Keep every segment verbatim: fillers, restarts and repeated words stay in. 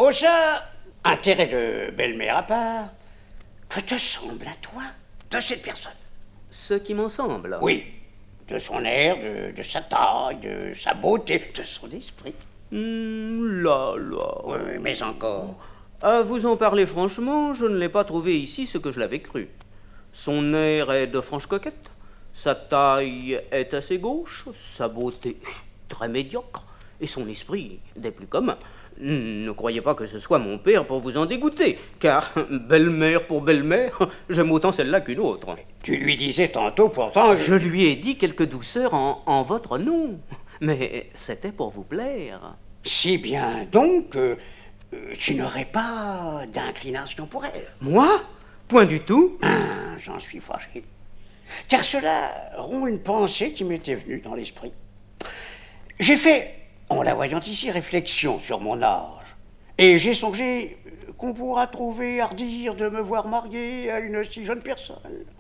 Oh ça, intérêt de belle-mère à part. Que te semble à toi de cette personne? Ce qui m'en semble. Oui, de son air, de, de sa taille, de sa beauté, de son esprit. Mmh, là, là. Oui, mais encore. À vous en parler franchement, je ne l'ai pas trouvé ici ce que je l'avais cru. Son air est de franche coquette, sa taille est assez gauche, sa beauté très médiocre, et son esprit des plus communs. Ne croyez pas que ce soit mon père pour vous en dégoûter, car belle-mère pour belle-mère, j'aime autant celle-là qu'une autre. Tu lui disais tantôt pourtant... Je lui ai dit quelques douceurs en, en votre nom, mais c'était pour vous plaire. Si bien donc que euh, tu n'aurais pas d'inclination pour elle. Moi? Point du tout. Ah, j'en suis fâché. Car cela rompt une pensée qui m'était venue dans l'esprit. J'ai fait, en la voyant ici, réflexion sur mon âge. Et j'ai songé qu'on pourra trouver hardir de me voir marié à une si jeune personne.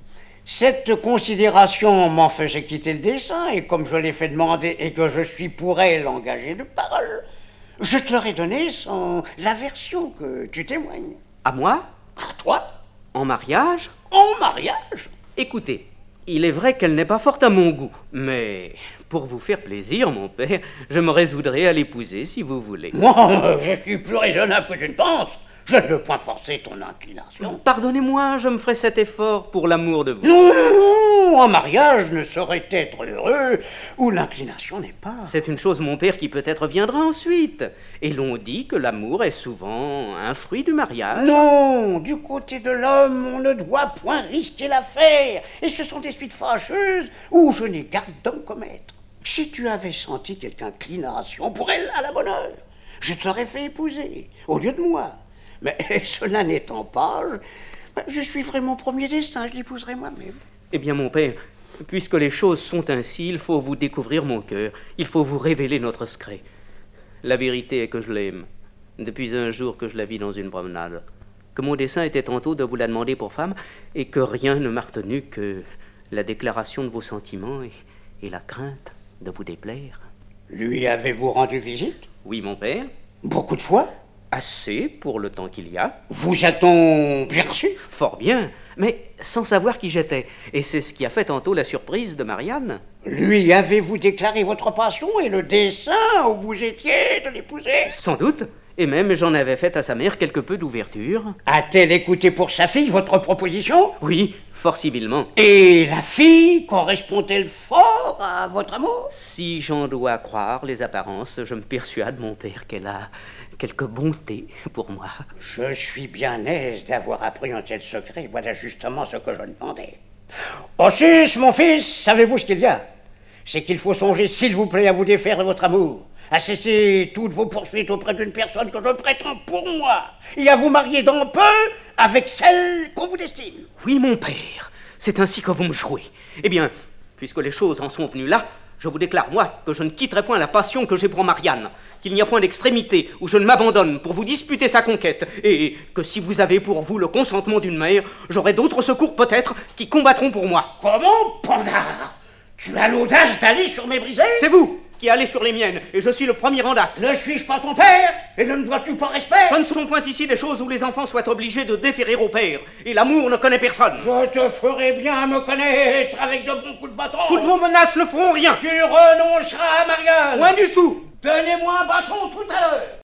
Cette considération m'en faisait quitter le dessein, et comme je l'ai fait demander et que je suis pour elle engagé de parole, je te l'aurais donné sans l'aversion que tu témoignes. À moi? À toi? En mariage? En mariage? Écoutez, il est vrai qu'elle n'est pas forte à mon goût, mais pour vous faire plaisir, mon père, je me résoudrai à l'épouser si vous voulez. Moi, je suis plus raisonnable que tu ne penses. Je ne veux point forcer ton inclination. Pardonnez-moi, je me ferai cet effort pour l'amour de vous. Non, un mariage ne saurait être heureux où l'inclination n'est pas. C'est une chose, mon père, qui peut-être viendra ensuite. Et l'on dit que l'amour est souvent un fruit du mariage. Non, du côté de l'homme, on ne doit point risquer l'affaire. Et ce sont des suites fâcheuses où je n'ai garde d'homme commettre. Si tu avais senti quelque inclination pour elle, à la bonne heure, je t'aurais fait épouser, au lieu de moi. Mais cela n'étant pas, je, je suivrai mon premier destin, je l'épouserai moi-même. Eh bien, mon père, puisque les choses sont ainsi, il faut vous découvrir mon cœur. Il faut vous révéler notre secret. La vérité est que je l'aime, depuis un jour que je la vis dans une promenade. Que mon dessein était tantôt de vous la demander pour femme, et que rien ne m'a retenu que la déclaration de vos sentiments et, et la crainte de vous déplaire. Lui avez-vous rendu visite? Oui, mon père. Beaucoup de fois? Assez pour le temps qu'il y a. Vous a-t-on bien reçu? Fort bien, mais sans savoir qui j'étais. Et c'est ce qui a fait tantôt la surprise de Marianne. Lui avez-vous déclaré votre passion et le dessein où vous étiez de l'épouser? Sans doute. Et même j'en avais fait à sa mère quelque peu d'ouverture. A-t-elle écouté pour sa fille votre proposition? Oui, fort civilement. Et la fille correspond-elle fort à votre amour? Si j'en dois croire les apparences, je me persuade, mon père, qu'elle a quelque bonté pour moi. Je suis bien aise d'avoir appris un tel secret. Voilà justement ce que je demandais. Ossus, mon fils, savez-vous ce qu'il y a? C'est qu'il faut songer, s'il vous plaît, à vous défaire de votre amour, à cesser toutes vos poursuites auprès d'une personne que je prétends pour moi, et à vous marier dans peu avec celle qu'on vous destine. Oui, mon père, c'est ainsi que vous me jouez. Eh bien, puisque les choses en sont venues là, je vous déclare, moi, que je ne quitterai point la passion que j'ai pour Marianne, qu'il n'y a point d'extrémité où je ne m'abandonne pour vous disputer sa conquête, et que si vous avez pour vous le consentement d'une mère, j'aurai d'autres secours peut-être qui combattront pour moi. Comment, Pandare? Tu as l'audace d'aller sur mes brisées? C'est vous qui allez sur les miennes, et je suis le premier en date. Ne suis-je pas ton père? Et ne me dois-tu pas respect? Ce ne sont point ici des choses où les enfants soient obligés de déférer au père, et l'amour ne connaît personne. Je te ferai bien me connaître avec de bons coups de bâton. Toutes vos menaces ne feront rien. Tu renonceras à Marianne. Point du tout. Donnez-moi un bâton tout à l'heure.